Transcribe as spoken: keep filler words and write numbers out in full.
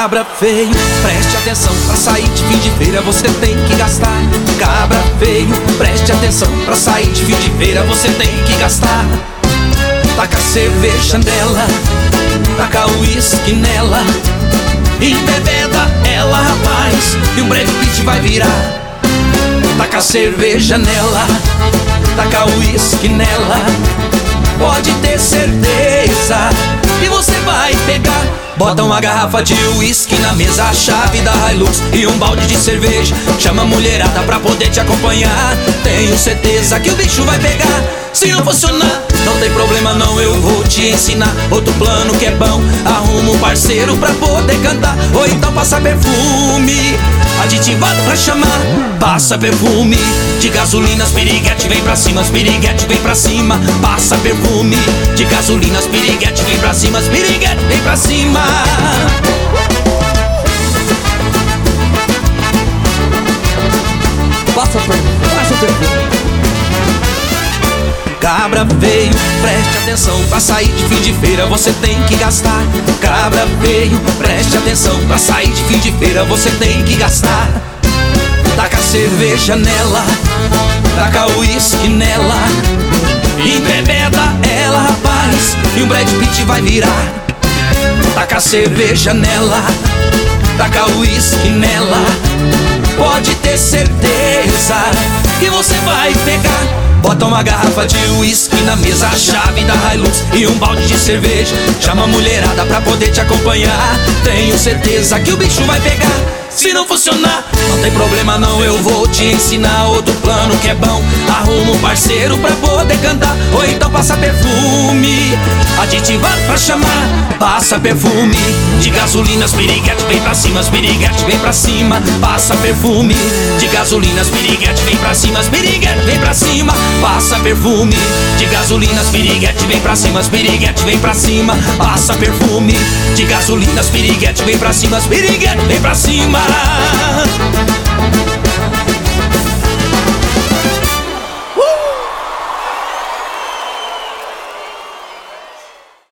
Cabra feio, preste atenção, pra sair de fim de feira você tem que gastar. Cabra feio, preste atenção, pra sair de fim de feira você tem que gastar. Taca cerveja nela, taca uísque nela, embebeda ela, rapaz, e um breve pitch vai virar. Taca cerveja nela, taca uísque nela, pode ter certeza que você vai pegar. Bota uma garrafa de uísque na mesa, a chave da Hilux e um balde de cerveja. Chama a mulherada pra poder te acompanhar. Tenho certeza que o bicho vai pegar. Se não funcionar, não tem problema não, eu vou te ensinar outro plano que é bom. Arruma um parceiro pra poder cantar, ou então passa perfume aditivado pra chamar. Passa perfume de gasolina, as piriguete vem pra cima, as piriguete vem pra cima. Passa perfume de gasolina, as piriguete vem pra cima, as piriguete vem pra cima. Passa perfume, passa perfume. Cabra feio, preste atenção, pra sair de fim de feira você tem que gastar. Cabra feio, preste atenção, pra sair de fim de feira você tem que gastar. Taca cerveja nela, taca uísque nela, embebeda ela, rapaz, e um Brad Pitt vai virar. Taca cerveja nela, taca uísque nela, pode ter certeza que você vai pegar. Bota uma garrafa de uísque na mesa, a chave da Hilux e um balde de cerveja. Chama a mulherada pra poder te acompanhar. Tenho certeza que o bicho vai pegar. Se não funcionar, não tem problema não, eu vou te ensinar outro plano que é bom. Arruma um parceiro pra poder cantar, ou então passa perfume aditivado pra chamar. Passa perfume de gasolina, as piriguete vem pra cima, as piriguete vem pra cima. Passa perfume de gasolina, as piriguete vem pra cima, as piriguete vem pra cima. Passa perfume de gasolina, as piriguete vem pra cima, as piriguete vem pra cima. Passa perfume de gasolina, as piriguete vem pra cima, as piriguete vem pra cima.